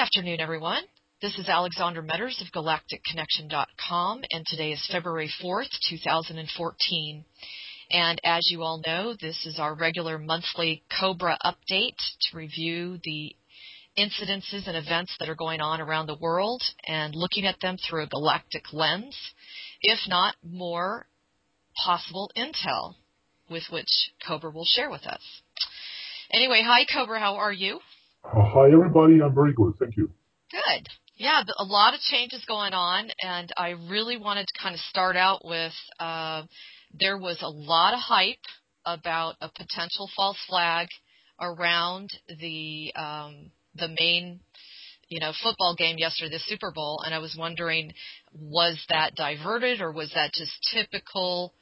afternoon, everyone. This is Alexandra Metters of GalacticConnection.com, and today is February 4th, 2014. And as you all know, this is our regular monthly COBRA update to review the incidences and events that are going on around the world and looking at them through a galactic lens, if not more possible intel with which COBRA will share with us. Anyway, hi, COBRA. How are you? Hi, everybody. I'm very good. Thank you. Good. Yeah, a lot of changes going on, and I really wanted to kind of start out with there was a lot of hype about a potential false flag around the main, football game yesterday, the Super Bowl, and I was wondering, was that diverted or was that just typical,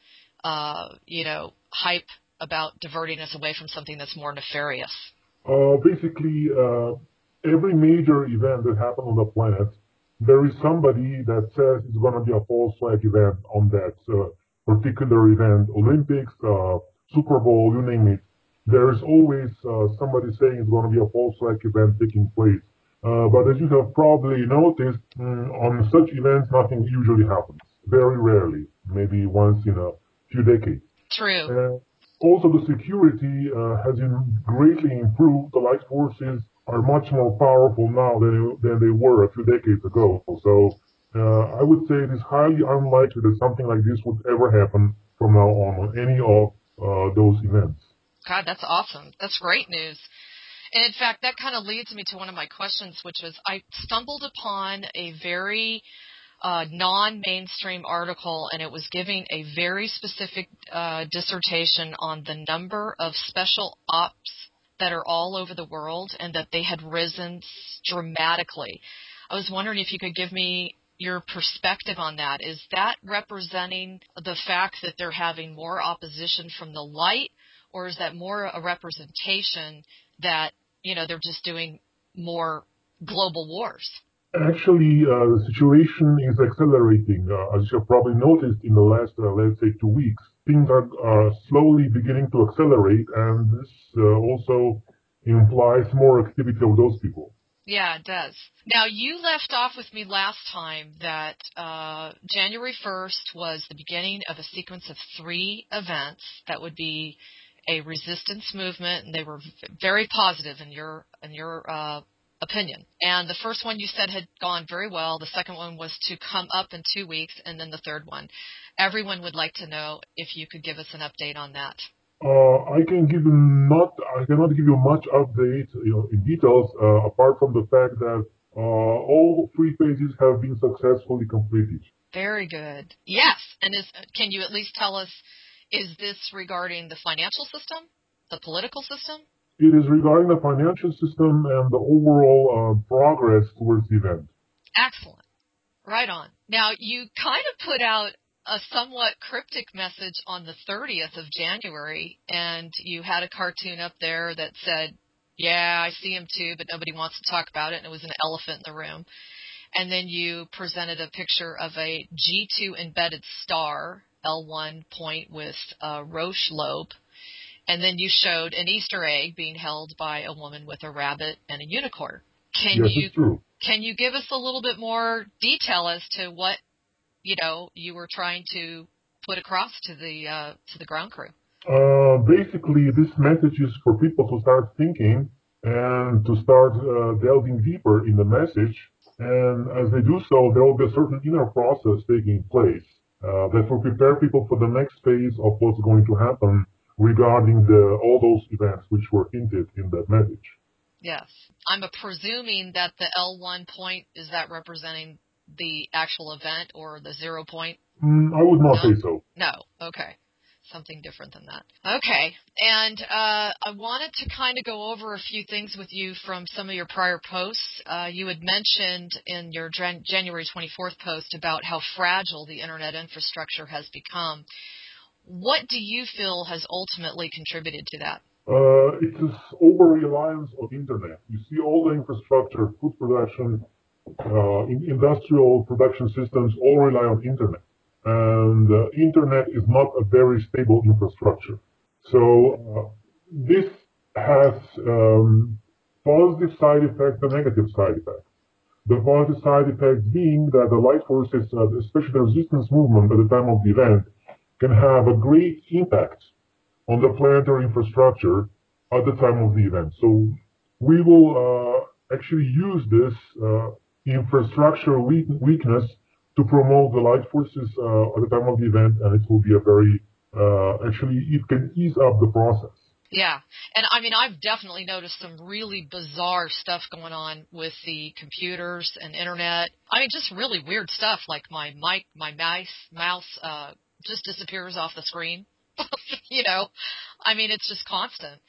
hype about diverting us away from something that's more nefarious? Basically, every major event that happened on the planet, there is somebody that says it's going to be a false flag event on that particular event. Olympics, Super Bowl, you name it. There is always somebody saying it's going to be a false flag event taking place. But as you have probably noticed, on such events, nothing usually happens. Very rarely, maybe once in a few decades. True. Also, the security has greatly improved. The light forces are much more powerful now than they were a few decades ago. So I would say it is highly unlikely that something like this would ever happen from now on any of those events. God, that's awesome. That's great news. And in fact, that kind of leads me to one of my questions, which was I stumbled upon a very non-mainstream article, and it was giving a very specific dissertation on the number of special ops that are all over the world and that they had risen dramatically. I was wondering if you could give me your perspective on that. Is that representing the fact that they're having more opposition from the light, or is that more a representation that, they're just doing more global wars? Actually, the situation is accelerating. As you have probably noticed in the last, let's say, 2 weeks, things are slowly beginning to accelerate, and this also implies more activity of those people. Yeah, it does. Now, you left off with me last time that January 1st was the beginning of a sequence of 3 events that would be a resistance movement, and they were very positive in your opinion. And the first one you said had gone very well. The second one was to come up in 2 weeks, and then the third one. Everyone would like to know if you could give us an update on that. I cannot give you much update, in details, apart from the fact that all 3 phases have been successfully completed. Very good. Yes, and can you at least tell us, is this regarding the financial system, the political system? It is regarding the financial system and the overall progress towards the event. Excellent. Right on. Now, you kind of put out a somewhat cryptic message on the 30th of January, and you had a cartoon up there that said, yeah, I see him too, but nobody wants to talk about it, and it was an elephant in the room. And then you presented a picture of a G2 embedded star, L1 point with a Roche lobe, and then you showed an Easter egg being held by a woman with a rabbit and a unicorn. It's true. Can you give us a little bit more detail as to what, you were trying to put across to the ground crew? Basically, this message is for people to start thinking and to start delving deeper in the message. And as they do so, there will be a certain inner process taking place that will prepare people for the next phase of what's going to happen regarding all those events which were hinted in that message. Yes. I'm presuming that the L1 point, is that representing the actual event or the 0 point? I would not say so. No. Okay. Something different than that. Okay. And I wanted to kind of go over a few things with you from some of your prior posts. You had mentioned in your January 24th post about how fragile the Internet infrastructure has become. What do you feel has ultimately contributed to that? It's this over-reliance on Internet. You see all the infrastructure, food production, industrial production systems all rely on Internet. And Internet is not a very stable infrastructure. So this has positive side effects and negative side effects. The positive side effects being that the light forces, especially the resistance movement at the time of the event, can have a great impact on the planetary infrastructure at the time of the event. So we will actually use this infrastructure weakness to promote the light forces at the time of the event, and it will be a very, actually, it can ease up the process. Yeah. And I mean, I've definitely noticed some really bizarre stuff going on with the computers and internet. I mean, just really weird stuff, like my mouse just disappears off the screen. You know, I mean, it's just constant.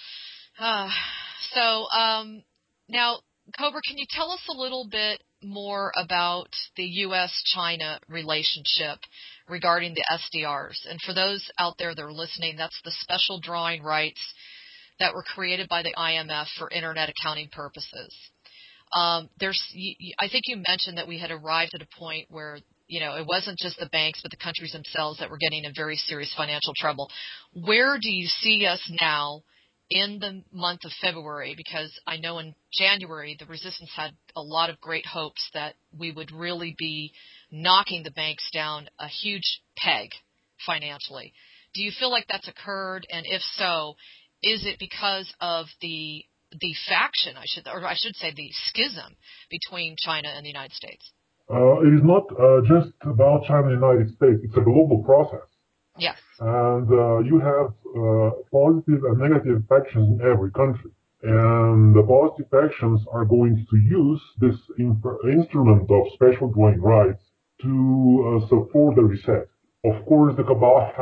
So now, Cobra, can you tell us a little bit more about the U.S.-China relationship regarding the SDRs? And for those out there that are listening, that's the special drawing rights that were created by the IMF for Internet accounting purposes. I think you mentioned that we had arrived at a point where, you know, it wasn't just the banks, but the countries themselves that were getting in very serious financial trouble. Where do you see us now in the month of February? Because I know in January, the resistance had a lot of great hopes that we would really be knocking the banks down a huge peg financially. Do you feel like that's occurred? And if so, is it because of the faction, I should say the schism between China and the United States? It is not just about China and the United States. It's a global process. Yes. And you have positive and negative factions in every country. And the positive factions are going to use this instrument of special dwelling rights to support the reset. Of course, the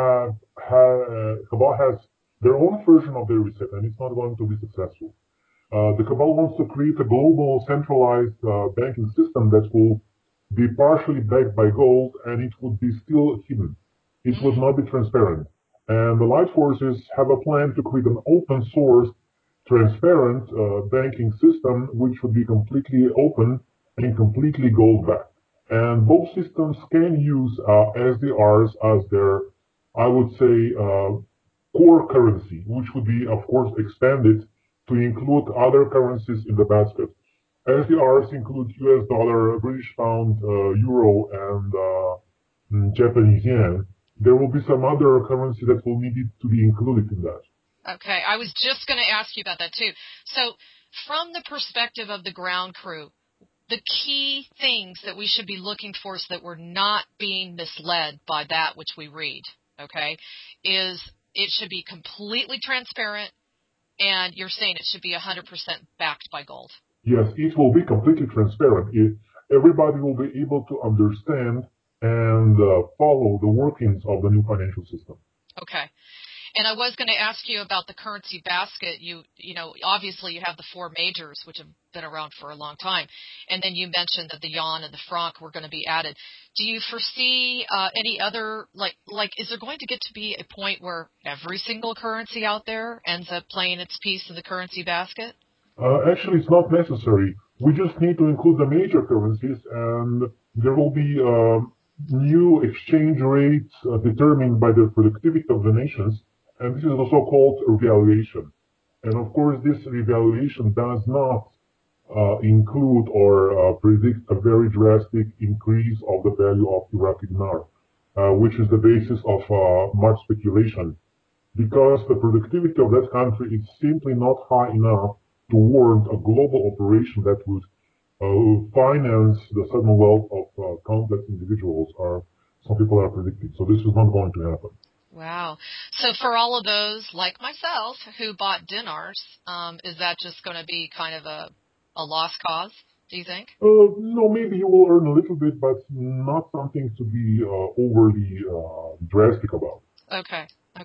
Cabal has their own version of the reset, and it's not going to be successful. The Cabal wants to create a global centralized banking system that will be partially backed by gold, and it would be still hidden. It would not be transparent. And the light forces have a plan to create an open source, transparent banking system, which would be completely open and completely gold backed. And both systems can use SDRs as their, I would say, core currency, which would be, of course, expanded to include other currencies in the basket. SDRs include US dollar, British pound, euro, and Japanese yen. There will be some other currency that will need to be included in that. Okay, I was just going to ask you about that too. So, from the perspective of the ground crew, the key things that we should be looking for so that we're not being misled by that which we read, okay, is it should be completely transparent, and you're saying it should be 100% backed by gold. Yes, it will be completely transparent. Everybody will be able to understand and follow the workings of the new financial system. Okay. And I was going to ask you about the currency basket. You know, obviously you have the four majors, which have been around for a long time. And then you mentioned that the yuan and the franc were going to be added. Do you foresee any other, like, is there going to get to be a point where every single currency out there ends up playing its piece in the currency basket? Actually, it's not necessary. We just need to include the major currencies, and there will be new exchange rates determined by the productivity of the nations, and this is also called revaluation. And of course, this revaluation does not include or predict a very drastic increase of the value of Iraqi dinar, which is the basis of much speculation, because the productivity of that country is simply not high enough to warrant a global operation that would finance the sudden wealth of countless individuals, or some people are predicting. So this is not going to happen. Wow. So for all of those, like myself, who bought dinars, is that just going to be kind of a lost cause, do you think? No, maybe you will earn a little bit, but not something to be overly drastic about. Okay.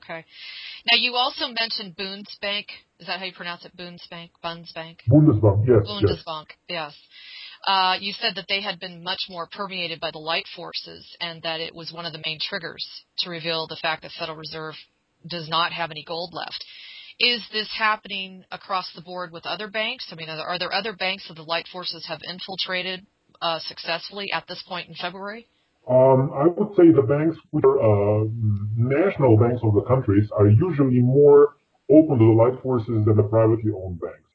Now, you also mentioned Bundesbank. Is that how you pronounce it? Bundesbank? Bundesbank, yes. Bundesbank, yes. You said that they had been much more permeated by the light forces and that it was one of the main triggers to reveal the fact that Federal Reserve does not have any gold left. Is this happening across the board with other banks? I mean, are there other banks that the light forces have infiltrated successfully at this point in February? I would say the banks, which are national banks of the countries, are usually more open to the light forces than the privately owned banks.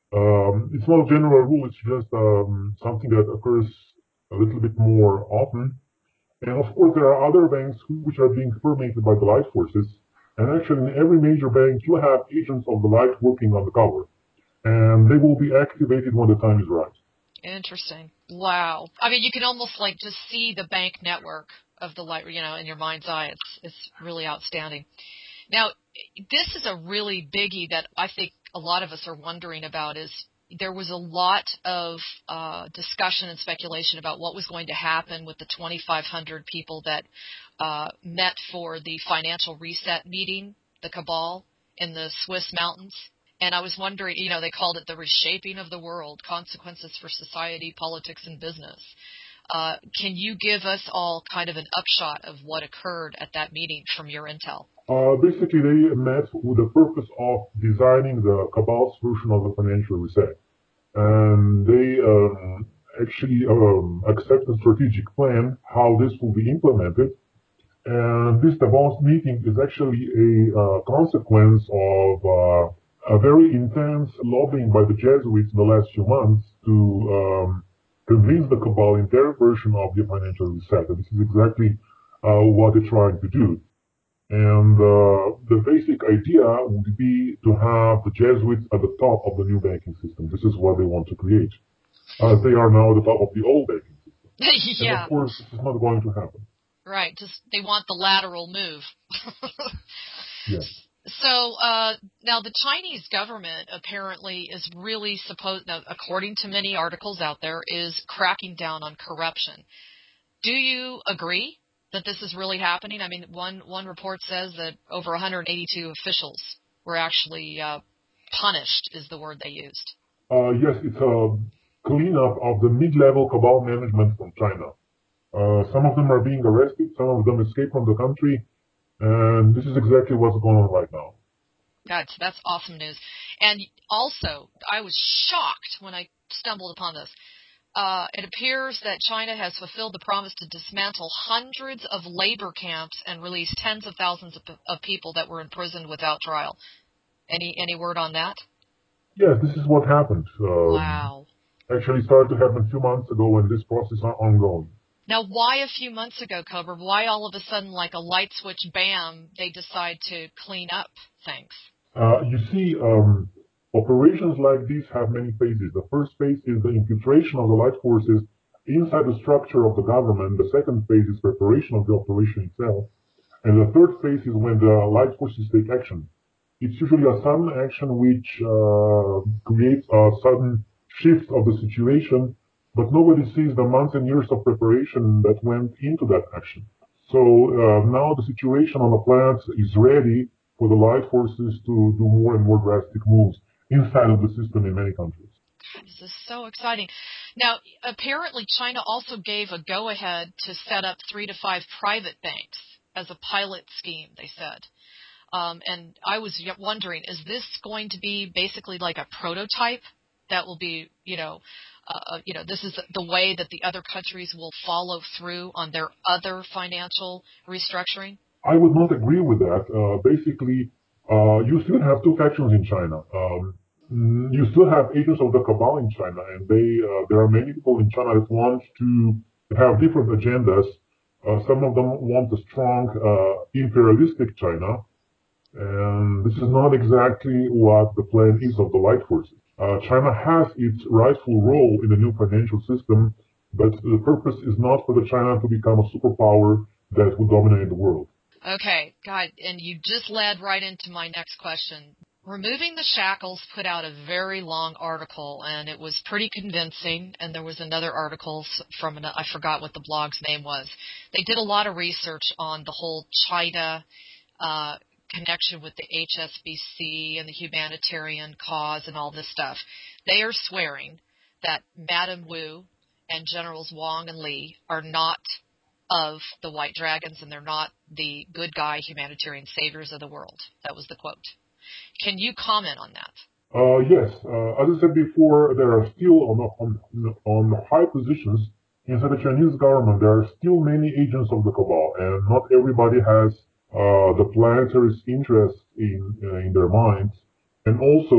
It's not a general rule, it's just something that occurs a little bit more often. And of course, there are other banks which are being permeated by the light forces. And actually, in every major bank, you have agents of the light working on the cover. And they will be activated when the time is right. Interesting. Wow. I mean, you can almost like just see the bank network of the light, in your mind's eye. It's really outstanding. Now, this is a really biggie that I think a lot of us are wondering about. Is there was a lot of discussion and speculation about what was going to happen with the 2,500 people that met for the financial reset meeting, the cabal in the Swiss mountains. And I was wondering, they called it the reshaping of the world, consequences for society, politics, and business. Can you give us all kind of an upshot of what occurred at that meeting from your intel? Basically, they met with the purpose of designing the cabal's version of the financial reset. And they actually accepted a strategic plan how this will be implemented. And this Davos meeting is actually a consequence of a very intense lobbying by the Jesuits in the last few months to convince the cabal in their version of the financial reset. And this is exactly what they're trying to do. And the basic idea would be to have the Jesuits at the top of the new banking system. This is what they want to create. They are now at the top of the old banking system. Yeah. And of course, this is not going to happen. Right. Just they want the lateral move. Yes. So now the Chinese government apparently is really now, according to many articles out there, is cracking down on corruption. Do you agree that this is really happening? I mean, one report says that over 182 officials were actually punished, is the word they used. Yes, it's a cleanup of the mid-level cabal management from China. Some of them are being arrested, some of them escape from the country, and this is exactly what's going on right now. That's awesome news. And also, I was shocked when I stumbled upon this. It appears that China has fulfilled the promise to dismantle hundreds of labor camps and release tens of thousands of people that were imprisoned without trial. Any word on that? Yes, this is what happened. Wow. Actually started to happen a few months ago, and this process is ongoing. Now, why a few months ago, Cobra? Why all of a sudden, like a light switch, bam, they decide to clean up things? You see, operations like this have many phases. The first phase is the infiltration of the light forces inside the structure of the government. The second phase is preparation of the operation itself. And the third phase is when the light forces take action. It's usually a sudden action which creates a sudden shift of the situation, but nobody sees the months and years of preparation that went into that action. So now the situation on the plants is ready for the light forces to do more and more drastic moves inside of the system in many countries. This is so exciting. Now, apparently China also gave a go-ahead to set up 3 to 5 private banks as a pilot scheme, they said. And I was wondering, is this going to be basically like a prototype that will be, this is the way that the other countries will follow through on their other financial restructuring? I would not agree with that. Basically, you still have two factions in China. You still have agents of the cabal in China, and there are many people in China that want to have different agendas. Some of them want a strong imperialistic China, and this is not exactly what the plan is of the light forces. China has its rightful role in the new financial system, but the purpose is not for the China to become a superpower that will dominate the world. Okay, God, and you just led right into my next question. Removing the Shackles put out a very long article, and it was pretty convincing, and there was another article from, I forgot what the blog's name was. They did a lot of research on the whole China connection with the HSBC and the humanitarian cause and all this stuff. They are swearing that Madame Wu and Generals Wang and Li are not of the White Dragons, and they're not the good guy humanitarian saviors of the world. That was the quote. Can you comment on that? Yes, as I said before, there are still on high positions inside the Chinese government. There are still many agents of the cabal, and not everybody has the planetary interest in their minds. And also,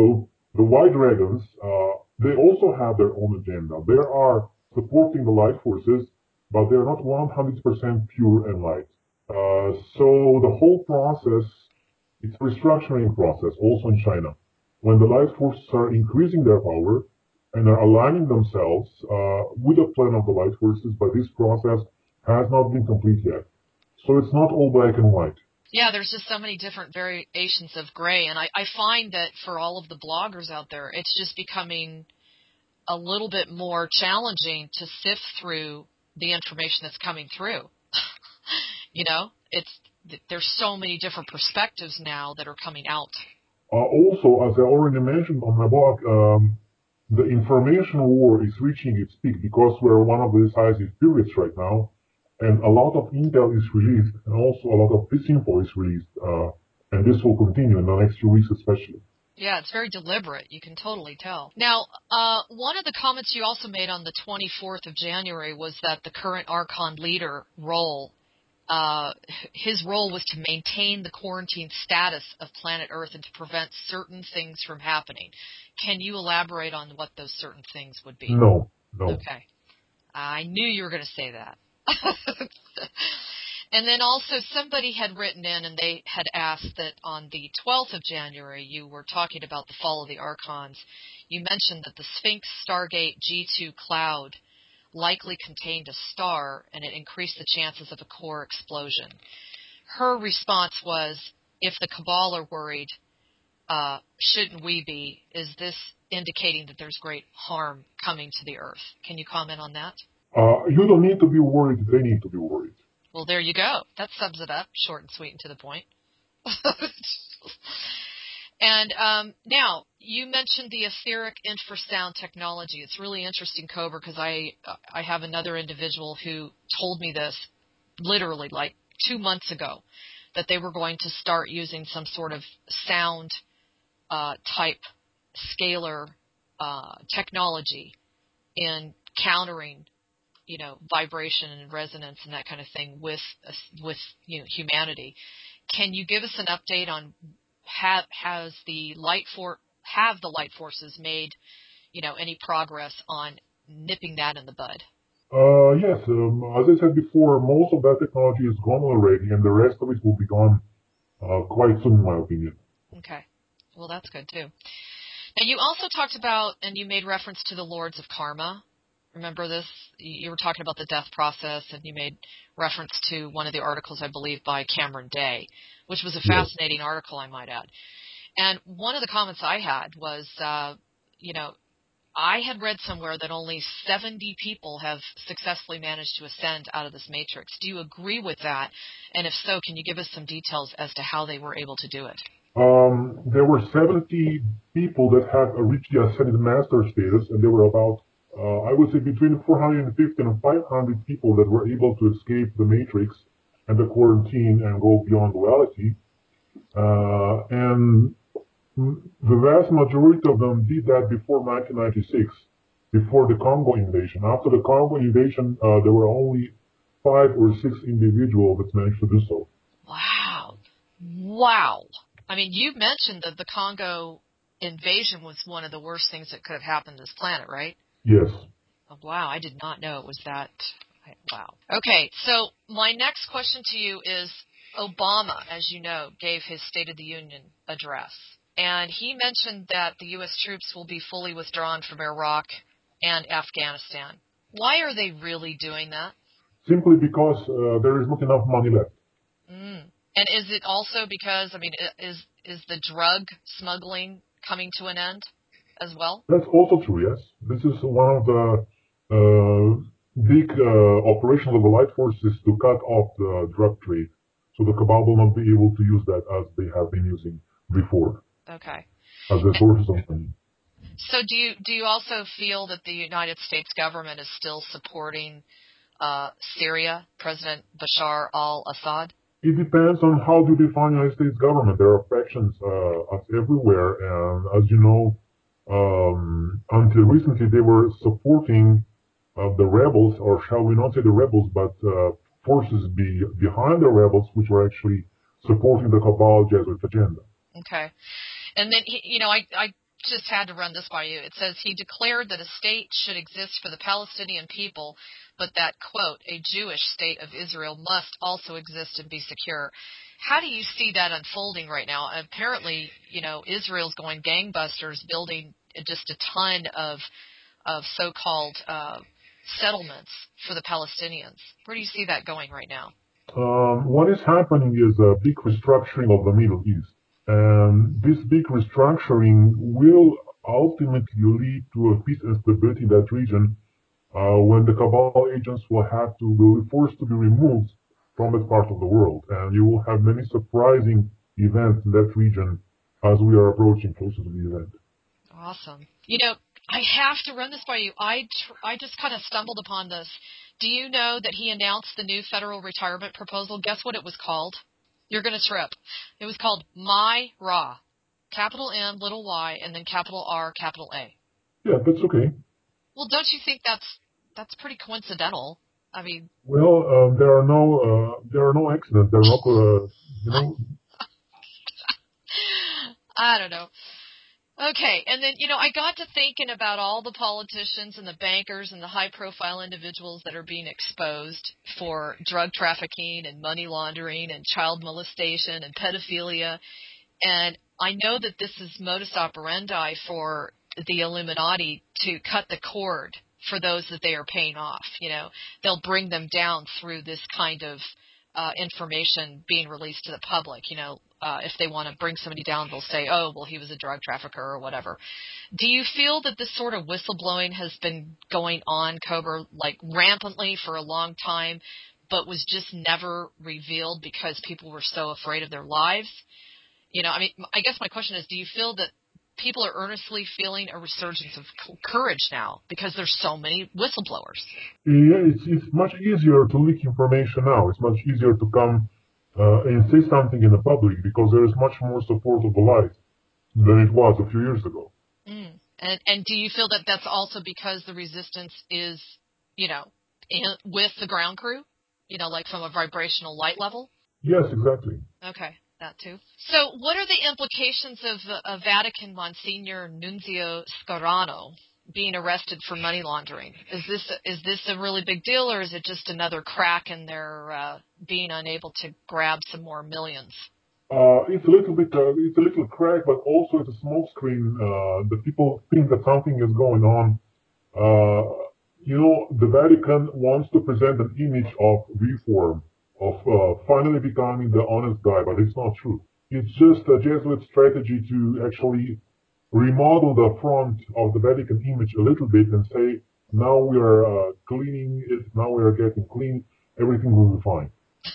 The White Dragons, they also have their own agenda. They are supporting the light forces, but they're not 100% pure and light. So the whole process, it's a restructuring process also in China. When the light forces are increasing their power and are aligning themselves with the plan of the light forces, but this process has not been complete yet. So it's not all black and white. Yeah, there's just so many different variations of gray, and I find that for all of the bloggers out there, it's just becoming a little bit more challenging to sift through the information that's coming through. You know, there's so many different perspectives now that are coming out. Also, as I already mentioned on my blog, the information war is reaching its peak because we're one of the decisive periods right now, and a lot of intel is released, and also a lot of disinfo is released, and this will continue in the next few weeks especially. Yeah, it's very deliberate. You can totally tell. Now, one of the comments you also made on the 24th of January was that the current Archon leader role, his role was to maintain the quarantine status of planet Earth and to prevent certain things from happening. Can you elaborate on what those certain things would be? No. Okay. I knew you were going to say that. And then also somebody had written in and they had asked that on the 12th of January you were talking about the fall of the Archons. You mentioned that the Sphinx Stargate G2 cloud likely contained a star and it increased the chances of a core explosion. Her response was, if the Cabal are worried, shouldn't we be? Is this indicating that there's great harm coming to the Earth? Can you comment on that? You don't need to be worried, they need to be worried. Well, there you go. That sums it up, short and sweet and to the point. And now, you mentioned the etheric infrasound technology. It's really interesting, Cobra, because I have another individual who told me this literally like 2 months ago, that they were going to start using some sort of sound type scalar technology in countering vibration and resonance and that kind of thing with humanity. Can you give us an update on have the light forces made any progress on nipping that in the bud? Yes, as I said before, most of that technology is gone already, and the rest of it will be gone quite soon, in my opinion. Okay, well that's good too. Now you also talked about, and you made reference to the Lords of Karma. Remember this? You were talking about the death process, and you made reference to one of the articles, I believe, by Cameron Day, which was a fascinating article, I might add. And one of the comments I had was, I had read somewhere that only 70 people have successfully managed to ascend out of this matrix. Do you agree with that? And if so, can you give us some details as to how they were able to do it? There were 70 people that have reached the Ascended Master status, and there were about I would say between 450 and 500 people that were able to escape the matrix and the quarantine and go beyond duality. And the vast majority of them did that before 1996, before the Congo invasion. After the Congo invasion, there were only 5 or 6 individuals that managed to do so. Wow. I mean, you mentioned that the Congo invasion was one of the worst things that could have happened to this planet, right? Yes. Oh, wow, I did not know it was that. Wow. Okay, so my next question to you is, Obama, as you know, gave his State of the Union address, and he mentioned that the U.S. troops will be fully withdrawn from Iraq and Afghanistan. Why are they really doing that? Simply because there is not enough money left. And is it also because, is the drug smuggling coming to an end as well? That's also true, yes. This is one of the big operations of the light forces to cut off the drug trade. So the Cabal will not be able to use that as they have been using before. Okay. As a source of money. So do you also feel that the United States government is still supporting Syria, President Bashar al-Assad? It depends on how you define the United States government. There are factions everywhere, and as you know, until recently they were supporting the rebels, or shall we not say the rebels, but forces behind the rebels, which were actually supporting the Cabal Jesuit agenda. Okay. And then, I just had to run this by you. It says he declared that a state should exist for the Palestinian people, but that, quote, a Jewish state of Israel must also exist and be secure. How do you see that unfolding right now? Apparently, Israel's going gangbusters, building just a ton of so-called settlements for the Palestinians. Where do you see that going right now? What is happening is a big restructuring of the Middle East. And this big restructuring will ultimately lead to a peace and stability in that region when the cabal agents will be forced to be removed from that part of the world. And you will have many surprising events in that region as we are approaching closer to the event. Awesome. I have to run this by you. I just kind of stumbled upon this. Do you know that he announced the new federal retirement proposal? Guess what it was called? You're going to trip. It was called MyRA. Capital M, little y, and then capital R, capital A. Yeah, that's okay. Well, don't you think that's pretty coincidental? I mean, well, there are no accidents. There are no, I don't know. Okay, and then, I got to thinking about all the politicians and the bankers and the high-profile individuals that are being exposed for drug trafficking and money laundering and child molestation and pedophilia. And I know that this is modus operandi for the Illuminati to cut the cord for those that they are paying off. They'll bring them down through this kind of information being released to the public. If they want to bring somebody down, they'll say, oh, well, he was a drug trafficker or whatever. Do you feel that this sort of whistleblowing has been going on, Kober, like rampantly for a long time, but was just never revealed because people were so afraid of their lives? I guess my question is, do you feel that people are earnestly feeling a resurgence of courage now because there's so many whistleblowers? Yeah, it's much easier to leak information now. It's much easier to come and say something in the public because there is much more support of the light than it was a few years ago. Mm. And do you feel that that's also because the resistance is, with the ground crew, like from a vibrational light level? Yes, exactly. Okay, that too. So what are the implications of Vatican Monsignor Nunzio Scarano being arrested for money laundering? Is this a really big deal, or is it just another crack in their being unable to grab some more millions? It's a little crack, but also it's a smoke screen. The people think that something is going on. The Vatican wants to present an image of reform, of finally becoming the honest guy, but it's not true. It's just a Jesuit strategy to actually remodel the front of the Vatican image a little bit and say, now we are cleaning it, now we are getting clean, everything will be fine.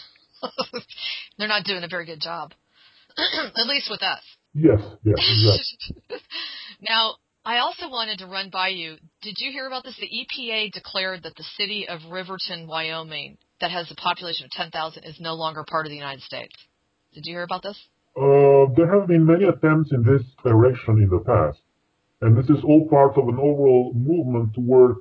They're not doing a very good job, at least with us. Yes, exactly. Now, I also wanted to run by you. Did you hear about this? The EPA declared that the city of Riverton, Wyoming, that has a population of 10,000, is no longer part of the United States. Did you hear about this? There have been many attempts in this direction in the past, and this is all part of an overall movement towards,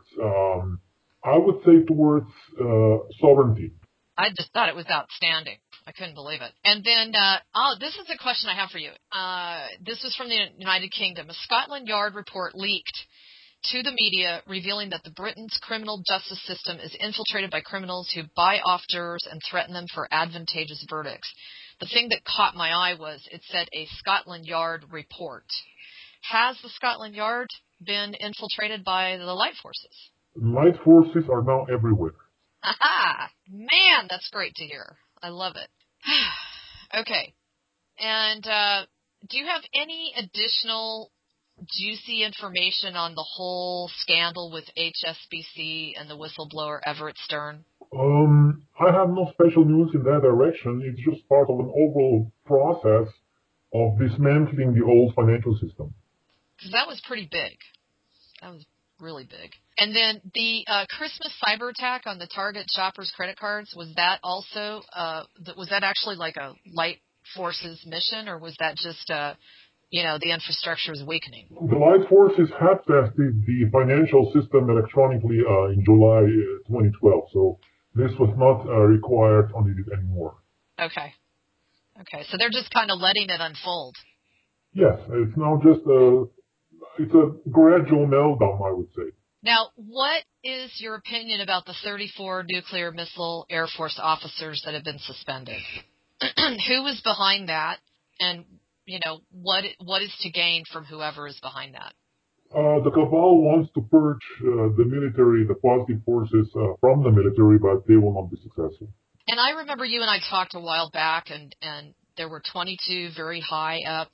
I would say, towards sovereignty. I just thought it was outstanding. I couldn't believe it. And then, this is a question I have for you. This was from the United Kingdom. A Scotland Yard report leaked to the media revealing that the Britain's criminal justice system is infiltrated by criminals who buy off jurors and threaten them for advantageous verdicts. The thing that caught my eye was it said a Scotland Yard report. Has the Scotland Yard been infiltrated by the light forces? Light forces are now everywhere. Aha! Man, that's great to hear. I love it. Okay. And do you have any additional juicy information on the whole scandal with HSBC and the whistleblower Everett Stern? I have no special news in that direction. It's just part of an overall process of dismantling the old financial system. Because that was pretty big. That was really big. And then the Christmas cyber attack on the Target shoppers' credit cards, was that also, was that actually like a light forces mission, or was that just, the infrastructure is weakening? The light forces have tested the financial system electronically in July 2012, so this was not required on it anymore. Okay, so they're just kind of letting it unfold. Yes, it's now just a It's a gradual meltdown, I would say. Now, what is your opinion about the 34 nuclear missile Air Force officers that have been suspended? Who is behind that, and what is to gain from whoever is behind that? The cabal wants to purge the military, the positive forces from the military, but they will not be successful. And I remember you and I talked a while back, and there were 22 very high up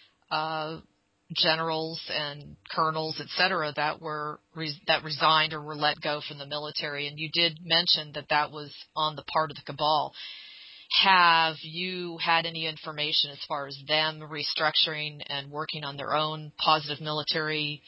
generals and colonels, etc., that resigned or were let go from the military. And you did mention that was on the part of the cabal. Have you had any information as far as them restructuring and working on their own positive military,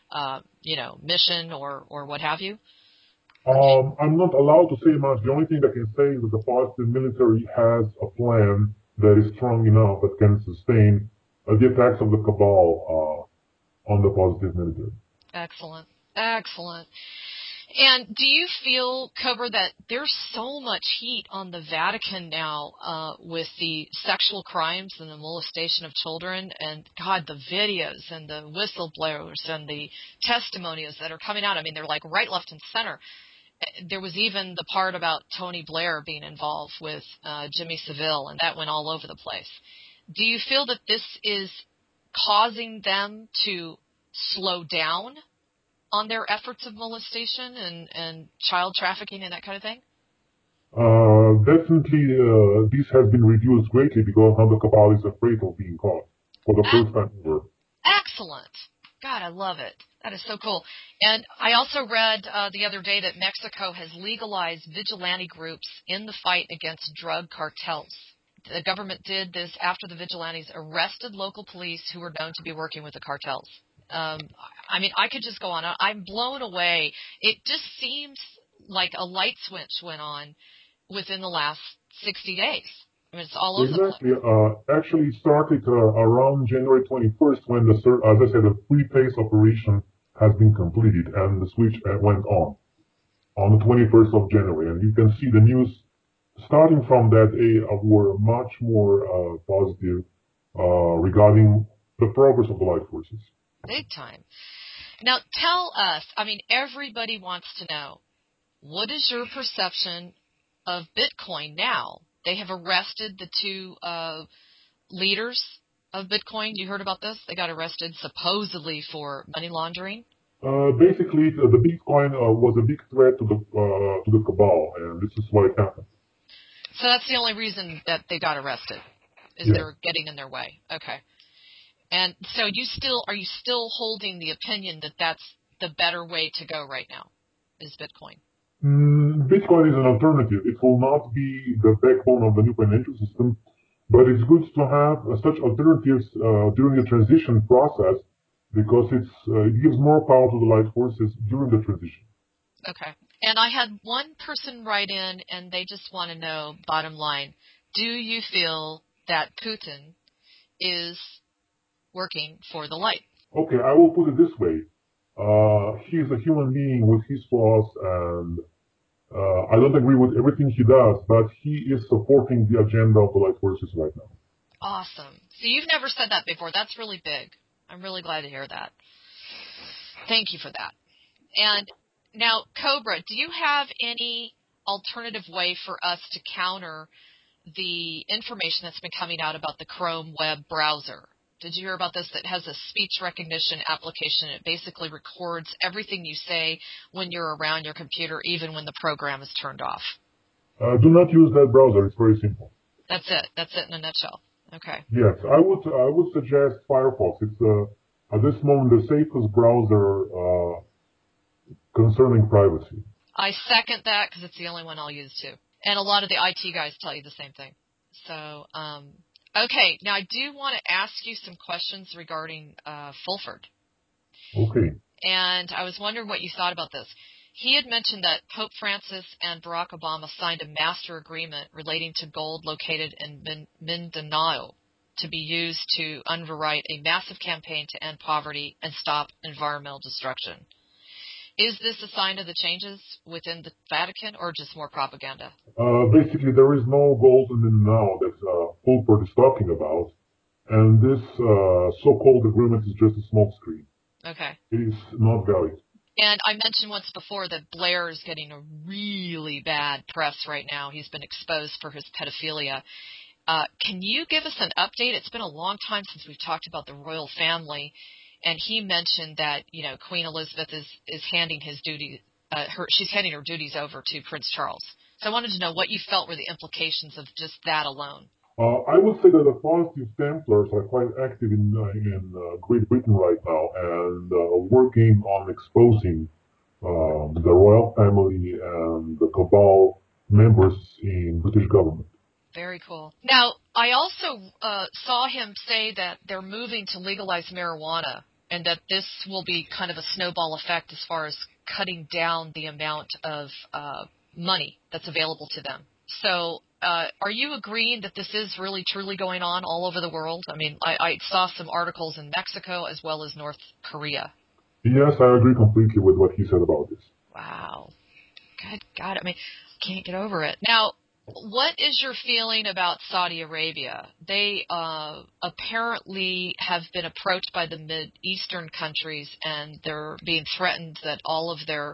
mission or what have you? I'm not allowed to say much. The only thing I can say is that the positive military has a plan that is strong enough that can sustain the attacks of the cabal on the positive military. Excellent. Excellent. And do you feel, Cobra, that there's so much heat on the Vatican now with the sexual crimes and the molestation of children, and, God, the videos and the whistleblowers and the testimonials that are coming out? I mean, they're like right, left, and center. There was even the part about Tony Blair being involved with Jimmy Savile, and that went all over the place. Do you feel that this is causing them to slow down on their efforts of molestation and child trafficking and that kind of thing? Definitely, this has been reduced greatly because now the cabal is afraid of being caught for the first time ever. Excellent. God, I love it. That is so cool. And I also read the other day that Mexico has legalized vigilante groups in the fight against drug cartels. The government did this after the vigilantes arrested local police who were known to be working with the cartels. I mean, I could just go on. I'm blown away. It just seems like a light switch went on within the last 60 days. I mean, it's all over the place. Exactly. Actually, it started around January 21st when as I said, the three-phase operation has been completed and the switch went on the 21st of January. And you can see the news starting from that day were much more positive regarding the progress of the light forces. Big time. Now, tell us, I mean, everybody wants to know, what is your perception of Bitcoin now? They have arrested the two leaders of Bitcoin. You heard about this? They got arrested supposedly for money laundering. Basically, the Bitcoin was a big threat to the cabal, and this is why it happened. So that's the only reason that they got arrested, is they're getting in their way. Okay. And so are you still holding the opinion that that's the better way to go right now, is Bitcoin? Bitcoin is an alternative. It will not be the backbone of the new financial system, but it's good to have such alternatives during the transition process because it gives more power to the light forces during the transition. Okay. And I had one person write in, and they just want to know, bottom line, do you feel that Putin is working for the light? Okay, I will put it this way. He's a human being with his flaws, and I don't agree with everything he does, but he is supporting the agenda of the light forces right now. Awesome. So you've never said that before. That's really big. I'm really glad to hear that. Thank you for that. And now, Cobra, do you have any alternative way for us to counter the information that's been coming out about the Chrome web browser? Did you hear about this? That has a speech recognition application. It basically records everything you say when you're around your computer, even when the program is turned off. Do not use that browser. It's very simple. That's it. That's it in a nutshell. Okay. Yes, I would suggest Firefox. It's at this moment the safest browser concerning privacy. I second that because it's the only one I'll use too. And a lot of the IT guys tell you the same thing. So, okay. Now I do want to ask you some questions regarding Fulford. Okay. And I was wondering what you thought about this. He had mentioned that Pope Francis and Barack Obama signed a master agreement relating to gold located in Mindanao to be used to underwrite a massive campaign to end poverty and stop environmental destruction. Is this a sign of the changes within the Vatican or just more propaganda? Basically, there is no gold in Mindanao that Fulford is talking about, and this so-called agreement is just a smokescreen. Okay. It is not valid. And I mentioned once before that Blair is getting a really bad press right now. He's been exposed for his pedophilia. Can you give us an update? It's been a long time since we've talked about the royal family, and he mentioned that Queen Elizabeth is handing his duty, she's handing her duties over to Prince Charles. So I wanted to know what you felt were the implications of just that alone. I would say that the positive Templars are quite active in Great Britain right now and working on exposing the royal family and the cabal members in British government. Very cool. Now, I also saw him say that they're moving to legalize marijuana and that this will be kind of a snowball effect as far as cutting down the amount of money that's available to them. So are you agreeing that this is really truly going on all over the world? I mean, I saw some articles in Mexico as well as North Korea. Yes, I agree completely with what he said about this. Wow. Good God. I mean, can't get over it. Now, what is your feeling about Saudi Arabia? They apparently have been approached by the Mideastern countries, and they're being threatened that all of their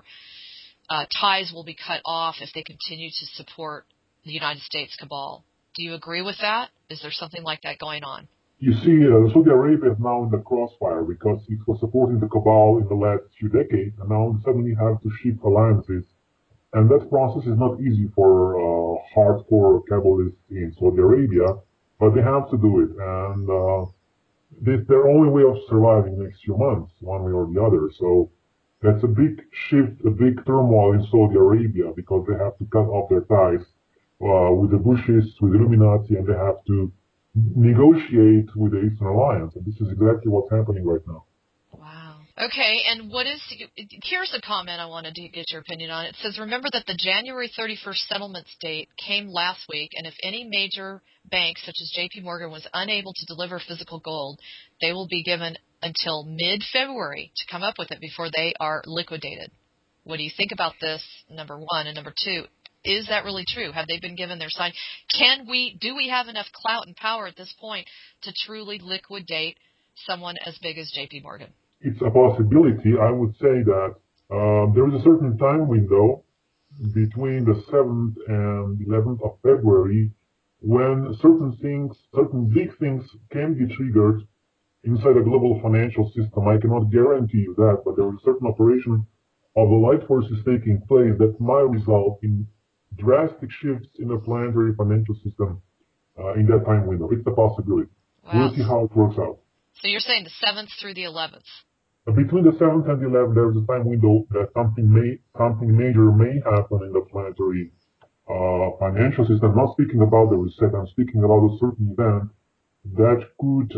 ties will be cut off if they continue to support the United States cabal. Do you agree with that? Is there something like that going on? You see, Saudi Arabia is now in the crossfire because it was supporting the cabal in the last few decades, and now they suddenly have to shift alliances. And that process is not easy for hardcore Kabbalists in Saudi Arabia, but they have to do it. And it's their only way of surviving the next few months, one way or the other. So that's a big shift, a big turmoil in Saudi Arabia because they have to cut off their ties with the Bushes, with the Illuminati, and they have to negotiate with the Eastern Alliance. And this is exactly what's happening right now. Wow. Okay, and here's a comment I wanted to get your opinion on. It says, remember that the January 31st settlement date came last week, and if any major bank, such as JP Morgan, was unable to deliver physical gold, they will be given until mid-February to come up with it before they are liquidated. What do you think about this, number one? And number two, is that really true? Have they been given their sign? Do we have enough clout and power at this point to truly liquidate someone as big as JP Morgan? It's a possibility. I would say that there is a certain time window between the 7th and 11th of February when certain big things can be triggered inside a global financial system. I cannot guarantee you that, but there is a certain operation of the light forces taking place that might result in drastic shifts in the planetary financial system in that time window. It's a possibility. Wow. We'll see how it works out. So you're saying the 7th through the 11th? Between the 7th and the 11th, there is a time window that something major may happen in the planetary financial system. I'm not speaking about the reset. I'm speaking about a certain event that could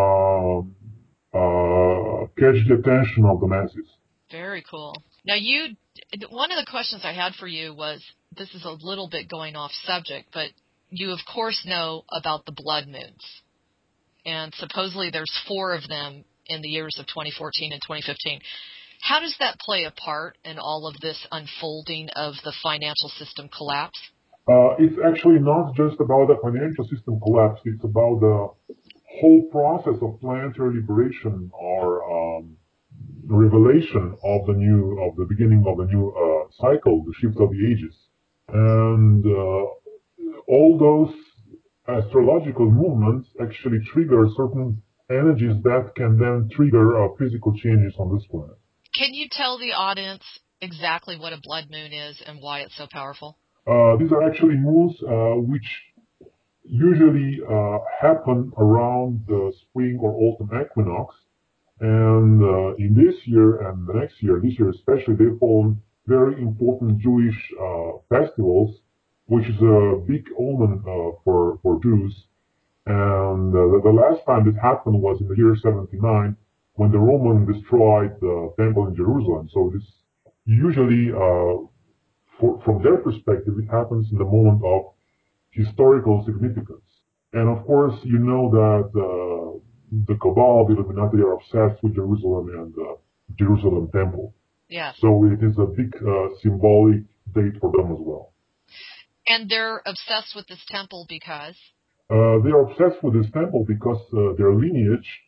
catch the attention of the masses. Very cool. Now, one of the questions I had for you was, this is a little bit going off subject, but you of course know about the blood moons. And supposedly there's 4 of them in the years of 2014 and 2015. How does that play a part in all of this unfolding of the financial system collapse? It's actually not just about the financial system collapse. It's about the whole process of planetary liberation or revelation of the beginning of the new cycle, the shift of the ages, and all those astrological movements actually trigger certain energies that can then trigger physical changes on this planet. Can you tell the audience exactly what a blood moon is and why it's so powerful? These are actually moons which usually happen around the spring or autumn equinox. And in this year and the next year, this year especially, they fall very important Jewish festivals, which is a big omen for Jews. And the last time this happened was in the year 79, when the Romans destroyed the temple in Jerusalem. So this usually, from their perspective, it happens in the moment of historical significance. And of course, you know that the Cabal, the Illuminati, are obsessed with Jerusalem and the Jerusalem temple. Yeah. So it is a big symbolic date for them as well. And they're obsessed with this temple because? They are obsessed with this temple because their lineage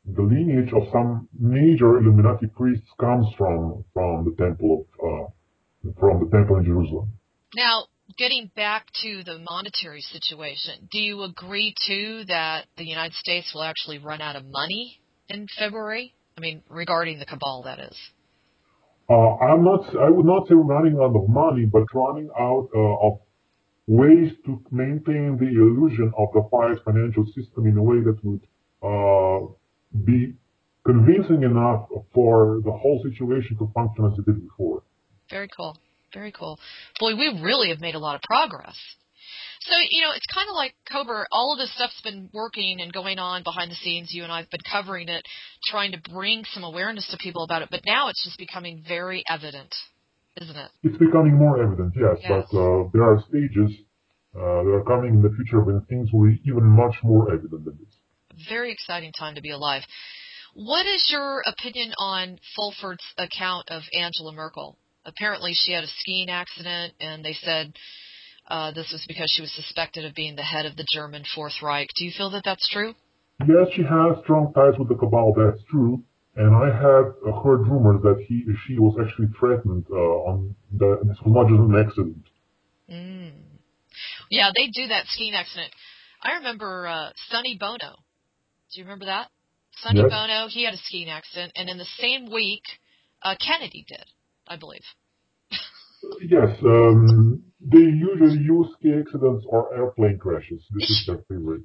the lineage of some major Illuminati priests comes from the temple in Jerusalem. Now, getting back to the monetary situation, do you agree, too, that the United States will actually run out of money in February? I mean, regarding the cabal, that is. I would not say running out of money, but running out of ways to maintain the illusion of the fiat financial system in a way that would be convincing enough for the whole situation to function as it did before. Very cool. Very cool. Boy, we really have made a lot of progress. So, it's kind of like, Kober, all of this stuff's been working and going on behind the scenes. You and I have been covering it, trying to bring some awareness to people about it. But now it's just becoming very evident, isn't it? It's becoming more evident, yes. Yes. But there are stages that are coming in the future when things will be even much more evident than this. Very exciting time to be alive. What is your opinion on Fulford's account of Angela Merkel? Apparently she had a skiing accident, and they said this was because she was suspected of being the head of the German Fourth Reich. Do you feel that that's true? Yes, she has strong ties with the cabal, that's true. And I had heard rumors that she was actually threatened this was not just an accident. Yeah, they do that skiing accident. I remember Sonny Bono. Do you remember that? Sonny Yes. Bono, he had a skiing accident, and in the same week, Kennedy did, I believe. Yes, they usually use ski accidents or airplane crashes. This is their favorite.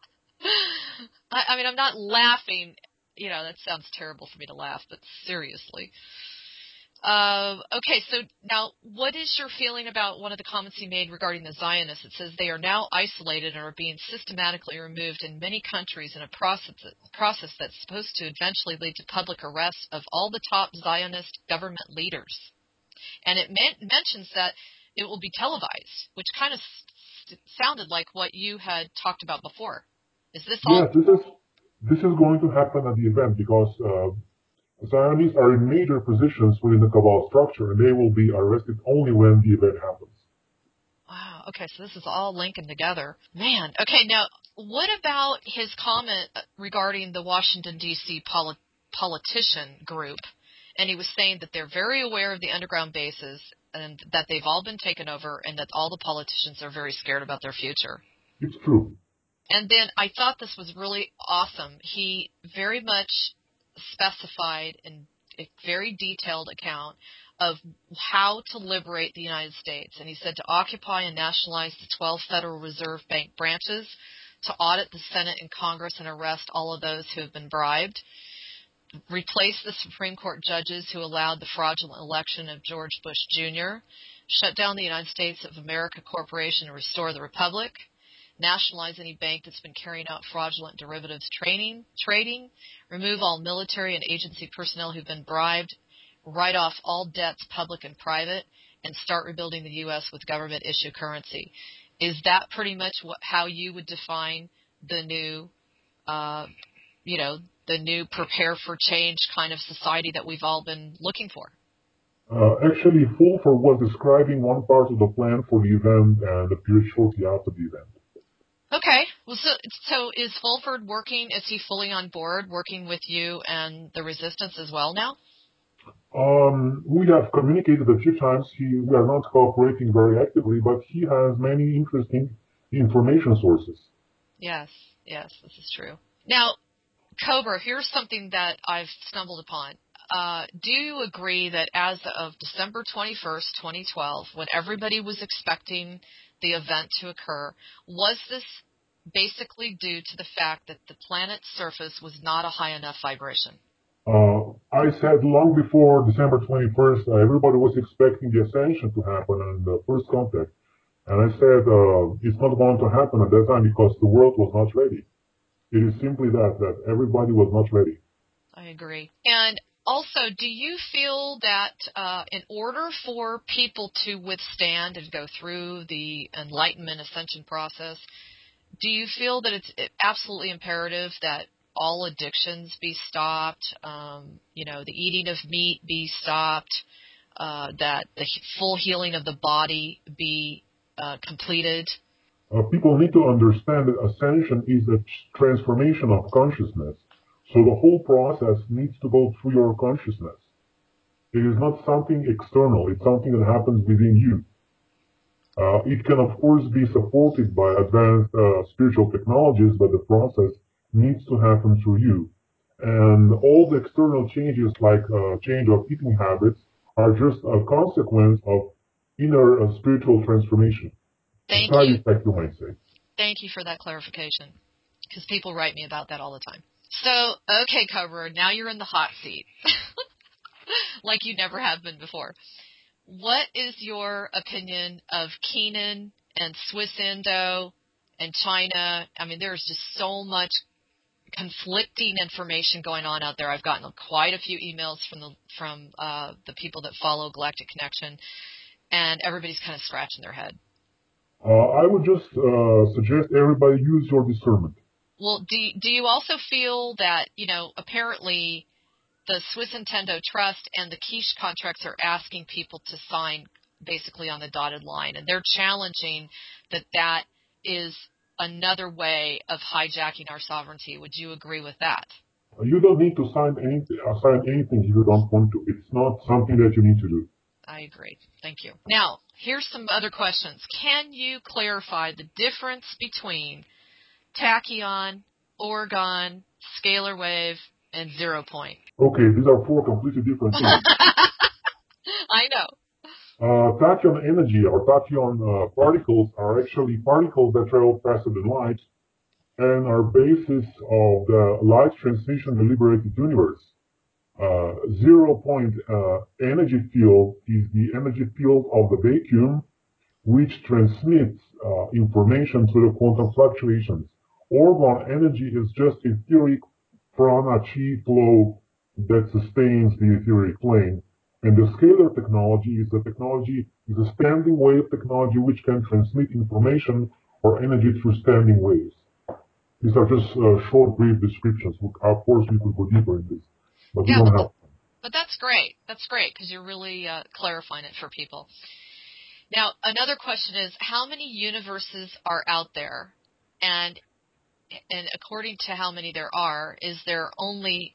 I mean, I'm not laughing. That sounds terrible for me to laugh, but seriously. Okay, so now, what is your feeling about one of the comments he made regarding the Zionists? It says they are now isolated and are being systematically removed in many countries in a process that's supposed to eventually lead to public arrest of all the top Zionist government leaders. And it mentions that it will be televised, which kind of sounded like what you had talked about before. Is this all? Yes, this is going to happen at the event because Zionists are in major positions within the cabal structure, and they will be arrested only when the event happens. Wow. Okay, so this is all linking together. Man. Okay, now, what about his comment regarding the Washington, D.C. politician group? And he was saying that they're very aware of the underground bases and that they've all been taken over and that all the politicians are very scared about their future. It's true. And then I thought this was really awesome. He very much specified in a very detailed account of how to liberate the United States. And he said to occupy and nationalize the 12 Federal Reserve Bank branches, to audit the Senate and Congress and arrest all of those who have been bribed, replace the Supreme Court judges who allowed the fraudulent election of George Bush Jr., shut down the United States of America Corporation and restore the Republic, nationalize any bank that's been carrying out fraudulent derivatives trading, remove all military and agency personnel who've been bribed, write off all debts, public and private, and start rebuilding the U.S. with government-issue currency. Is that pretty much how you would define the new, the new prepare for change kind of society that we've all been looking for? Actually, Fulford was describing one part of the plan for the event and the period shortly after the event. Okay. Well, so is Fulford working? Is he fully on board, working with you and the resistance as well now? We have communicated a few times. We are not cooperating very actively, but he has many interesting information sources. Yes, this is true. Now, Kober, here's something that I've stumbled upon. Do you agree that as of December 21st, 2012, when everybody was expecting the event to occur, was this basically due to the fact that the planet's surface was not a high enough vibration? I said long before December 21st, everybody was expecting the ascension to happen and the first contact. And I said it's not going to happen at that time because the world was not ready. It is simply that everybody was not ready. I agree. And also, do you feel that in order for people to withstand and go through the enlightenment ascension process, do you feel that it's absolutely imperative that all addictions be stopped, the eating of meat be stopped, that the full healing of the body be completed? People need to understand that ascension is a transformation of consciousness. So the whole process needs to go through your consciousness. It is not something external. It's something that happens within you. It can, of course, be supported by advanced spiritual technologies, but the process needs to happen through you. And all the external changes, like change of eating habits, are just a consequence of inner spiritual transformation. A Thank side you. effect, you might say. Thank you for that clarification, because people write me about that all the time. So, okay, Cobra, now you're in the hot seat, like you never have been before. What is your opinion of Keenan and Swiss Indo and China? I mean, there's just so much conflicting information going on out there. I've gotten quite a few emails from the people that follow Galactic Connection, and everybody's kind of scratching their head. I would just suggest everybody use your discernment. Well, do you also feel that, apparently the Swiss Nintendo Trust and the Quiche contracts are asking people to sign basically on the dotted line, and they're challenging that is another way of hijacking our sovereignty? Would you agree with that? You don't need to sign anything if you don't want to. It's not something that you need to do. I agree. Thank you. Now, here's some other questions. Can you clarify the difference between tachyon, orgone, scalar wave, and 0 point? Okay, these are four completely different things. I know. Tachyon energy or tachyon particles are actually particles that travel faster than light and are basis of the light transmission in the liberated universe. 0 point energy field is the energy field of the vacuum, which transmits information through the quantum fluctuations. Orgone energy is just etheric prana-chi flow that sustains the etheric plane. And the scalar technology is a standing wave technology which can transmit information or energy through standing waves. These are just short, brief descriptions. Of course, we could go deeper in this, but we don't have. But that's great. That's great because you're really clarifying it for people. Now, another question is, how many universes are out there? And according to how many there are, is there only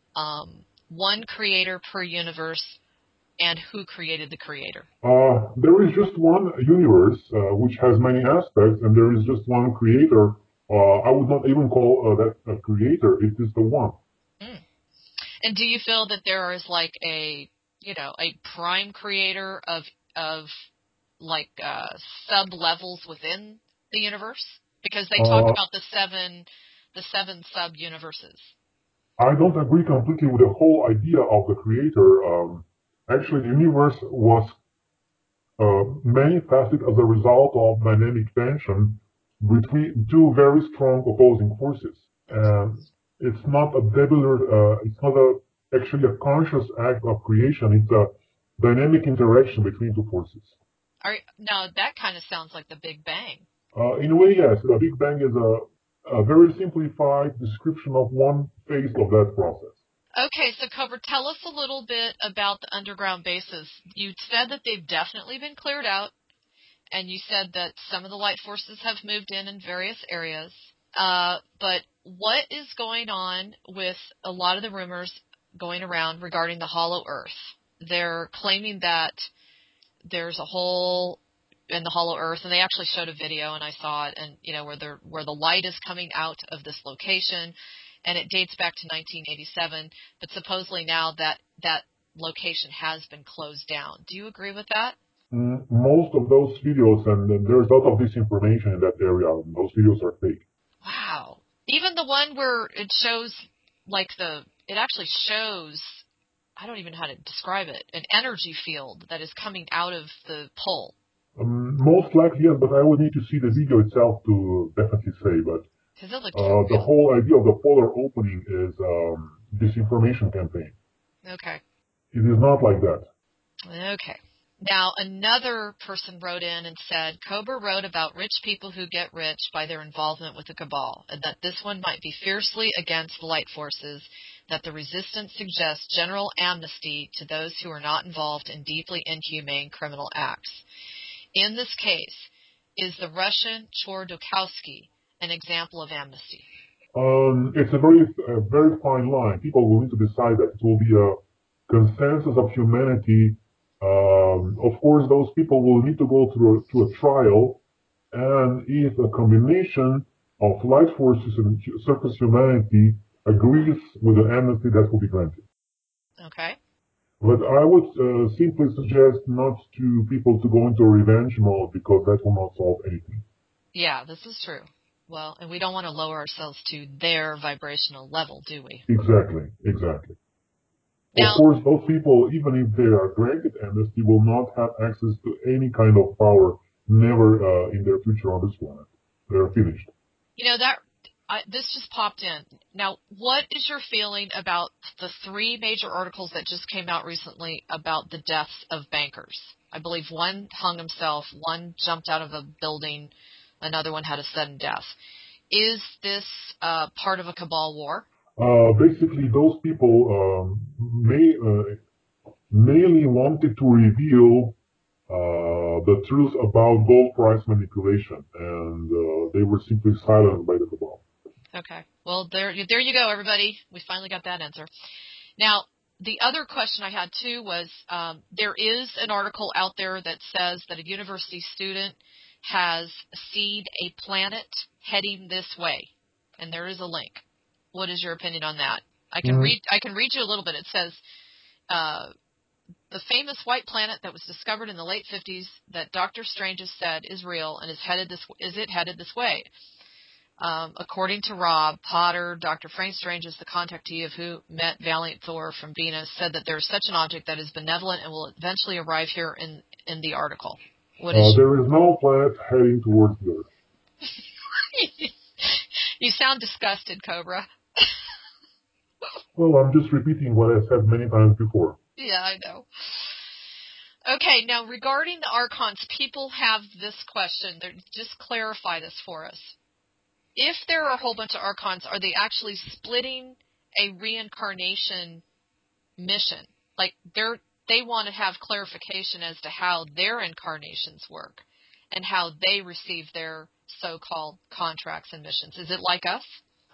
one creator per universe, and who created the creator? There is just one universe which has many aspects, and there is just one creator. I would not even call that a creator. It is the one. And do you feel that there is like a prime creator of like sub levels within the universe? Because they talk about the seven sub universes. I don't agree completely with the whole idea of the creator. Actually, the universe was manifested as a result of dynamic tension between two very strong opposing forces. And it's not actually a conscious act of creation. It's a dynamic interaction between two forces. Now, that kind of sounds like the Big Bang. In a way, yes. The Big Bang is a very simplified description of one phase of that process. Okay, so Cobra, tell us a little bit about the underground bases. You said that they've definitely been cleared out, and you said that some of the light forces have moved in various areas. But what is going on with a lot of the rumors going around regarding the hollow Earth? They're claiming that there's a hole in the hollow Earth, and they actually showed a video, and I saw it, and where the light is coming out of this location, and it dates back to 1987. But supposedly now that location has been closed down. Do you agree with that? Most of those videos, and there's a lot of disinformation in that area. Those videos are fake. Wow. Even the one where it shows, it actually shows, I don't even know how to describe it, an energy field that is coming out of the pole. Most likely, yes, but I would need to see the video itself to definitely say. But the whole idea of the polar opening is disinformation campaign. Okay. It is not like that. Okay. Now, another person wrote in and said, Cobra wrote about rich people who get rich by their involvement with the cabal, and that this one might be fiercely against the light forces, that the resistance suggests general amnesty to those who are not involved in deeply inhumane criminal acts. In this case, is the Russian Chordokowski an example of amnesty? It's a very fine line. People will need to decide that. It will be a consensus of humanity. Of course, those people will need to go through a trial, and if a combination of light forces and surface humanity agrees with the amnesty, that will be granted. Okay. But I would simply suggest not to people to go into revenge mode because that will not solve anything. Yeah, this is true. Well, and we don't want to lower ourselves to their vibrational level, do we? Exactly, exactly. Of Now, course, those people, even if they are granted amnesty, will not have access to any kind of power, never in their future on this planet. They're finished. this just popped in. Now, what is your feeling about the three major articles that just came out recently about the deaths of bankers? I believe one hung himself, one jumped out of a building, another one had a sudden death. Is this part of a cabal war? Basically, those people mainly wanted to reveal the truth about gold price manipulation, and they were simply silenced by the cabal. Okay. Well, there you go, everybody. We finally got that answer. Now, the other question I had too was there is an article out there that says that a university student has seen a planet heading this way, and there is a link. What is your opinion on that? I can read you a little bit. It says the famous white planet that was discovered in the late 50s that Dr. Strange has said is real and is headed this way. According to Rob Potter, Dr. Frank Strange is the contactee of who met Valiant Thor from Venus, said that there is such an object that is benevolent and will eventually arrive here in the article. There is no planet heading towards the Earth. You sound disgusted, Cobra. Well, I'm just repeating what I said many times before. Yeah, I know. Okay, now regarding the Archons, people have this question. Just clarify this for us. If there are a whole bunch of Archons, are they actually splitting a reincarnation mission? Like they want to have clarification as to how their incarnations work and how they receive their so-called contracts and missions. Is it like us?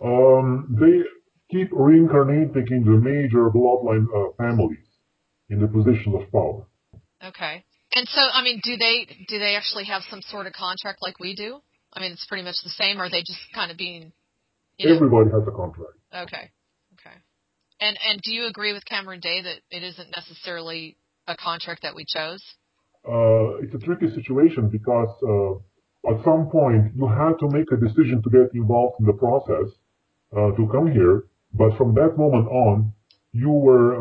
They keep reincarnating in the major bloodline families in the position of power. Okay. And so, I mean, do they actually have some sort of contract like we do? I mean, it's pretty much the same, or are they just kind of being, Everybody has a contract. Okay. Okay. And do you agree with Cameron Day that it isn't necessarily a contract that we chose? It's a tricky situation because at some point you had to make a decision to get involved in the process to come here, but from that moment on, you were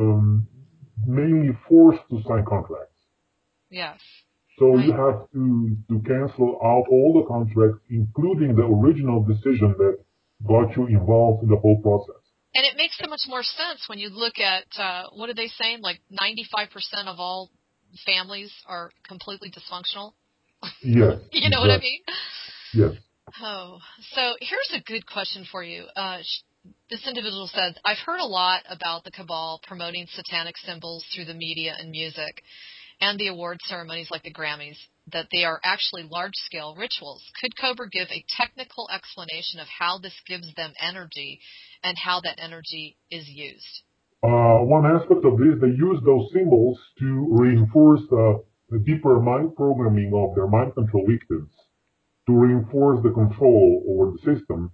mainly forced to sign contracts. Yes. So you have to cancel out all the contracts, including the original decision that got you involved in the whole process. And it makes so much more sense when you look at, what are they saying? Like 95% of all families are completely dysfunctional. Yes. You know what I mean? Yes. Oh, so here's a good question for you. This individual says, I've heard a lot about the cabal promoting satanic symbols through the media and music and the award ceremonies like the Grammys, that they are actually large-scale rituals. Could Cobra give a technical explanation of how this gives them energy and how that energy is used? One aspect of this, they use those symbols to reinforce the deeper mind programming of their mind control victims, to reinforce the control over the system.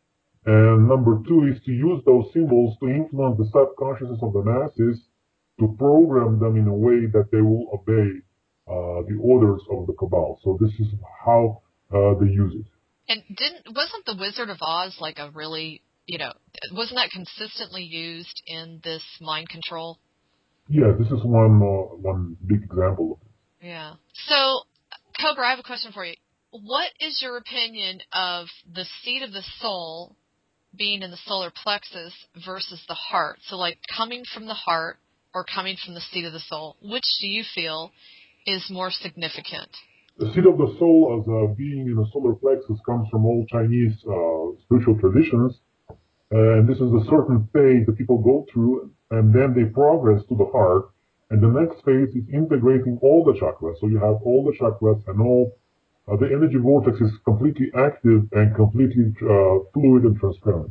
And number two is to use those symbols to influence the subconsciousness of the masses, to program them in a way that they will obey the orders of the cabal. So this is how they use it. And wasn't the Wizard of Oz like a really, wasn't that consistently used in this mind control? Yeah, this is one big example of it. Yeah. So, Cobra, I have a question for you. What is your opinion of the seat of the soul being in the solar plexus versus the heart? So, like coming from the heart or coming from the seat of the soul, which do you feel is more significant? The seat of the soul as a being in the solar plexus comes from all Chinese spiritual traditions. And this is a certain phase that people go through, and then they progress to the heart. And the next phase is integrating all the chakras. So you have all the chakras and all the energy vortex is completely active and completely fluid and transparent.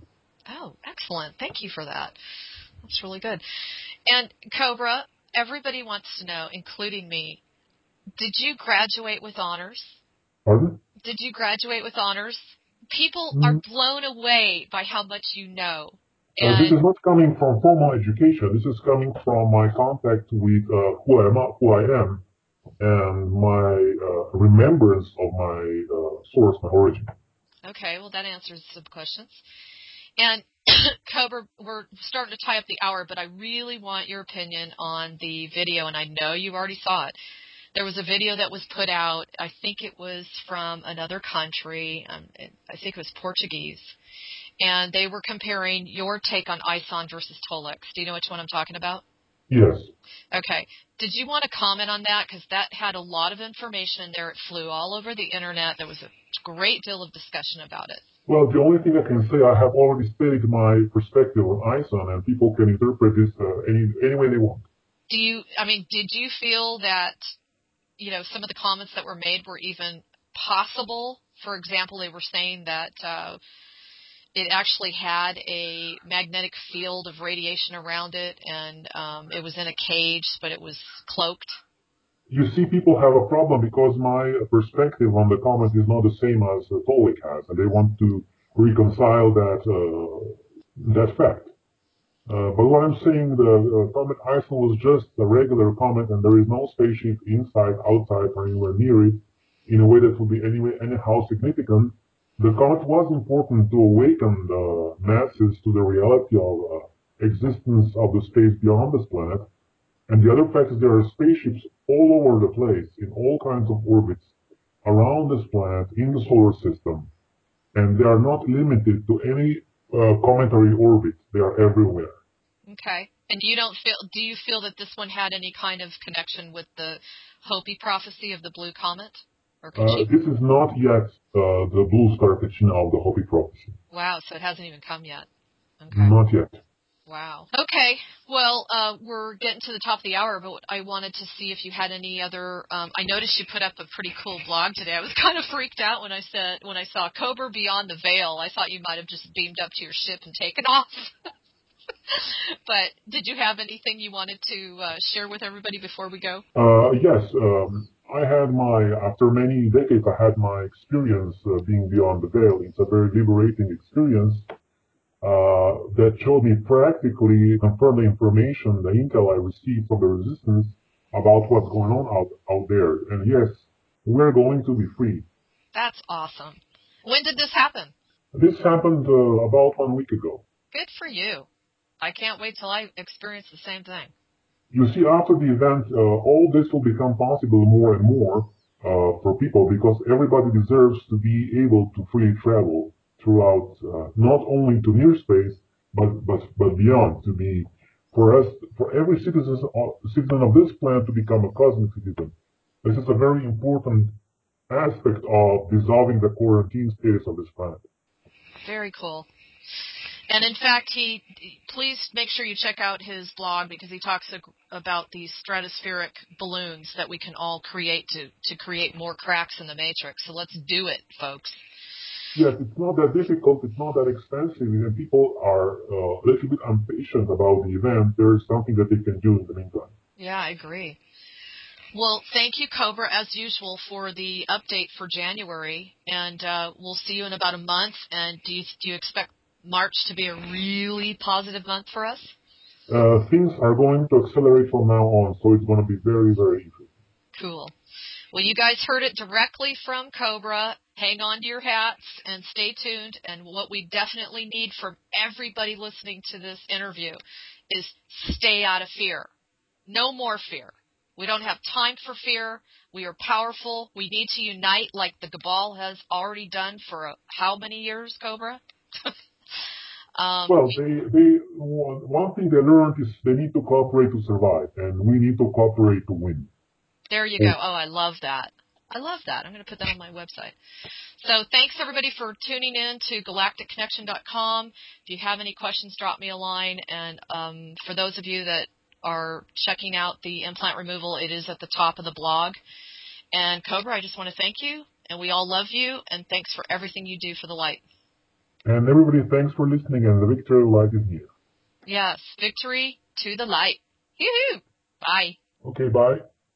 Oh, excellent. Thank you for that. That's really good. And Cobra, everybody wants to know, including me, did you graduate with honors? Pardon? Did you graduate with honors? People are Mm, blown away by how much you know. this And is not coming from formal education. This is coming from my contact with who I am, and my remembrance of my source, my origin. okay, well, that answers some questions. And Cobra, we're starting to tie up the hour, but I really want your opinion on the video, and I know you already saw it. There was a video that was put out, I think it was from another country, I think it was Portuguese, and they were comparing your take on ISON versus Tolex. Do you know which one I'm talking about? Yes. Okay. Did you want to comment on that? Because that had a lot of information in there. It flew all over the Internet. There was a great deal of discussion about it. Well, the only thing I can say, I have already stated my perspective on ISON, and people can interpret this any way they want. Did you feel that, some of the comments that were made were even possible? For example, they were saying that it actually had a magnetic field of radiation around it, and it was in a cage, but it was cloaked. You see, people have a problem because my perspective on the comet is not the same as Tolik has, and they want to reconcile that fact. But what I'm saying, the comet ISON was just a regular comet, and there is no spaceship inside, outside, or anywhere near it in a way that would be anyhow significant. The comet was important to awaken the masses to the reality of existence of the space beyond this planet. And the other fact is there are spaceships all over the place in all kinds of orbits around this planet in the solar system, and they are not limited to any cometary orbit. They are everywhere. Okay. And do you feel that this one had any kind of connection with the Hopi prophecy of the blue comet? Or This is not yet the blue star Kachina of the Hopi prophecy. Wow, so it hasn't even come yet. Okay. Not yet. Wow. Okay. Well, we're getting to the top of the hour, but I wanted to see if you had any other. I noticed you put up a pretty cool blog today. I was kind of freaked out when I saw Cobra Beyond the Veil. I thought you might have just beamed up to your ship and taken off. But did you have anything you wanted to share with everybody before we go? Yes. After many decades, I had my experience being beyond the veil. It's a very liberating experience that showed me practically, confirmed the information, the intel I received from the resistance about what's going on out there. And yes, we're going to be free. That's awesome. When did this happen? This happened about 1 week ago. Good for you. I can't wait till I experience the same thing. You see, after the event, all this will become possible more and more for people because everybody deserves to be able to freely travel throughout, not only to near space, but beyond. For every citizen of this planet to become a cosmic citizen. This is a very important aspect of dissolving the quarantine status of this planet. Very cool. And in fact, please make sure you check out his blog because he talks about these stratospheric balloons that we can all create to create more cracks in the matrix. So let's do it, folks. Yes, it's not that difficult, it's not that expensive, and people are a little bit impatient about the event. There is something that they can do in the meantime. Yeah, I agree. Well, thank you, Cobra, as usual, for the update for January, and we'll see you in about a month. And do you expect March to be a really positive month for us? Things are going to accelerate from now on, so it's going to be very, very interesting. Cool. Well, you guys heard it directly from Cobra. Hang on to your hats and stay tuned. And what we definitely need from everybody listening to this interview is stay out of fear. No more fear. We don't have time for fear. We are powerful. We need to unite like the Cabal has already done for how many years, Cobra? Well, one thing they learned is they need to cooperate to survive, and we need to cooperate to win. There you go. Oh, I love that. I love that. I'm going to put that on my website. So thanks, everybody, for tuning in to galacticconnection.com. If you have any questions, drop me a line. And for those of you that are checking out the implant removal, it is at the top of the blog. And Cobra, I just want to thank you, and we all love you, and thanks for everything you do for the light. And everybody, thanks for listening, and the victory light is near. Yes, victory to the light. Yoo-hoo! Bye. Okay, bye.